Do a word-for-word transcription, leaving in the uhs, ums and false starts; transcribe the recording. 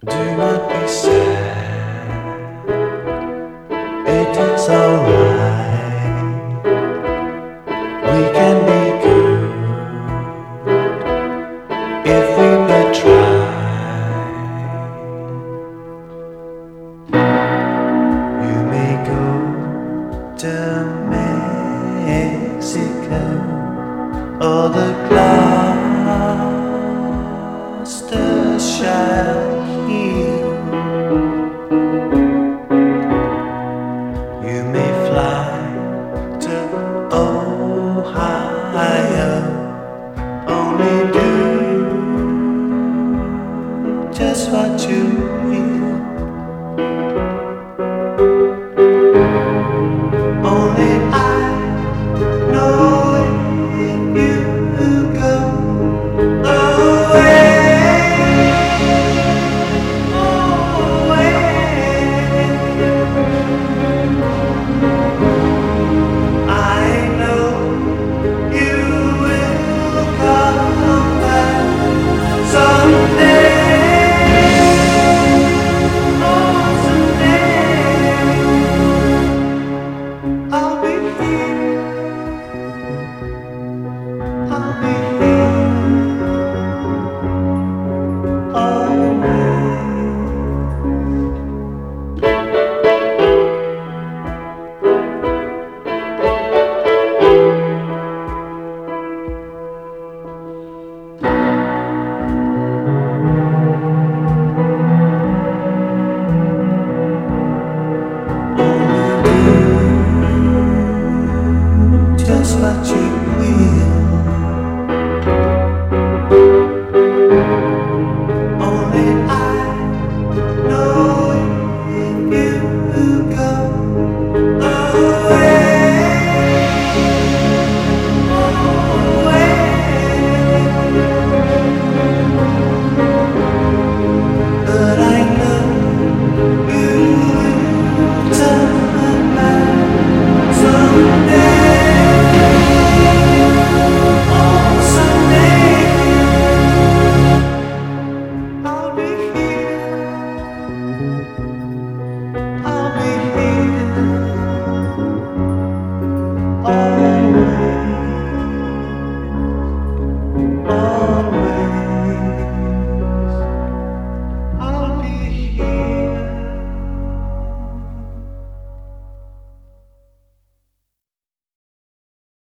Do not be sad, it is alright. We can be good if we but try. You may go to Mexico or the Gloucestershire. You may fly to Ohio, only do just what you need.